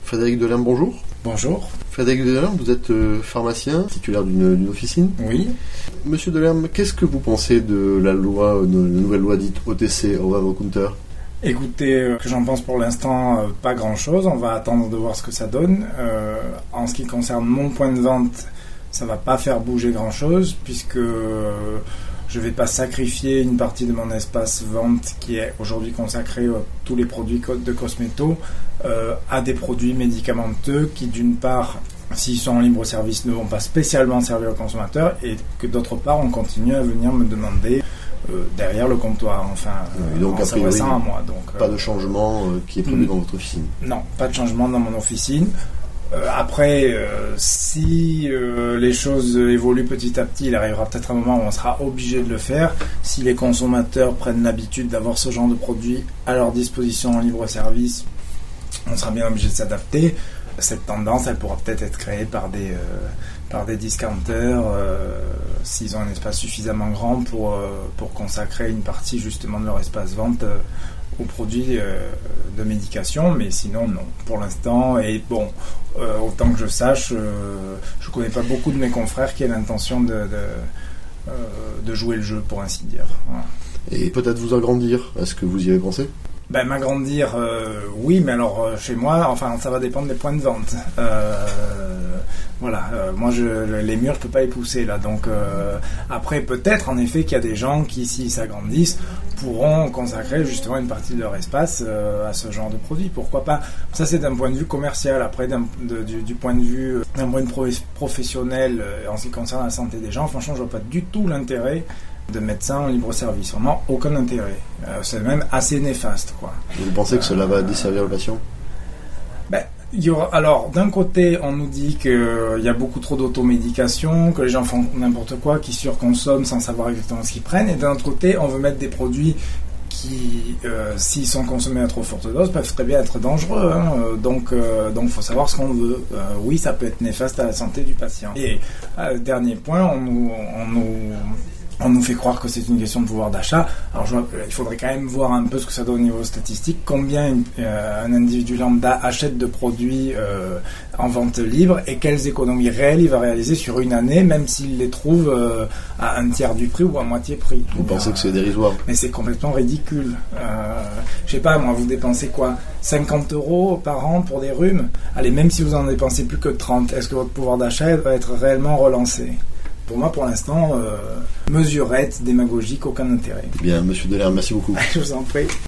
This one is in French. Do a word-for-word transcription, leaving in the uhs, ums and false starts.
Frédéric Delerme, bonjour. Bonjour. Frédéric Delerme, vous êtes euh, pharmacien, titulaire d'une, d'une officine. Oui. Monsieur Delerme, qu'est-ce que vous pensez de la loi, de la nouvelle loi dite O T C, Over-the-Counter? Écoutez, euh, que j'en pense pour l'instant, euh, pas grand-chose. On va attendre de voir ce que ça donne. Euh, en ce qui concerne mon point de vente, ça va pas faire bouger grand-chose, puisque euh, je vais pas sacrifier une partie de mon espace vente qui est aujourd'hui consacré à tous les produits de cosméto euh, à des produits médicamenteux qui, d'une part, s'ils sont en libre service, ne vont pas spécialement servir aux consommateurs, et que d'autre part, on continue à venir me demander euh, derrière le comptoir, enfin, et donc, en s'adressant à moi. Donc, pas euh, de changement euh, qui est prévu mmh. dans votre officine? Non, pas de changement dans mon officine. Euh, après, euh, si euh, les choses évoluent petit à petit, il arrivera peut-être un moment où on sera obligé de le faire. Si les consommateurs prennent l'habitude d'avoir ce genre de produit à leur disposition en libre service, on sera bien obligé de s'adapter. Cette tendance, elle pourra peut-être être créée par des, euh, par des discounters euh, s'ils ont un espace suffisamment grand pour, euh, pour consacrer une partie justement de leur espace vente euh, aux produits euh, de médication, mais sinon non, pour l'instant. Et bon, euh, autant que je sache, euh, je ne connais pas beaucoup de mes confrères qui aient l'intention de, de, euh, de jouer le jeu, pour ainsi dire. Voilà. Et peut-être vous agrandir, est-ce que vous y avez pensé? Ben, m'agrandir, euh, oui, mais alors euh, chez moi, enfin, ça va dépendre des points de vente. Euh, voilà, euh, moi, je, les murs, je peux pas les pousser là. Donc, euh, après, peut-être en effet qu'il y a des gens qui, s'ils s'agrandissent, pourront consacrer justement une partie de leur espace euh, à ce genre de produit. Pourquoi pas? Ça, c'est d'un point de vue commercial. Après, d'un, de, du, du point de vue, d'un point de vue professionnel, euh, en ce qui concerne la santé des gens, franchement, je vois pas du tout l'intérêt de mettre ça en libre service. Vraiment aucun intérêt. Euh, c'est même assez néfaste, quoi. Vous pensez que cela euh, va desservir le patient? Ben, il y aura, alors, d'un côté, on nous dit qu'il euh, y a beaucoup trop d'automédication, que les gens font n'importe quoi, qui surconsomment sans savoir exactement ce qu'ils prennent, et d'un autre côté, on veut mettre des produits qui, euh, s'ils sont consommés à trop forte dose, peuvent très bien être dangereux. Hein. Donc, euh, donc, faut savoir ce qu'on veut. Euh, oui, ça peut être néfaste à la santé du patient. Et euh, dernier point, on nous, on nous On nous fait croire que c'est une question de pouvoir d'achat. Alors, je, il faudrait quand même voir un peu ce que ça donne au niveau statistique. Combien une, euh, un individu lambda achète de produits euh, en vente libre et quelles économies réelles il va réaliser sur une année, même s'il les trouve euh, à un tiers du prix ou à moitié prix. Vous Donc, pensez euh, que c'est dérisoire? Mais c'est complètement ridicule. Euh, je sais pas, moi, vous dépensez quoi? cinquante euros par an pour des rhumes? Allez, même si vous en dépensez plus que trente, est-ce que votre pouvoir d'achat va être réellement relancé? Pour moi, pour l'instant, euh, mesurette, démagogique, aucun intérêt. Bien, monsieur Delerme, merci beaucoup. Je vous en prie.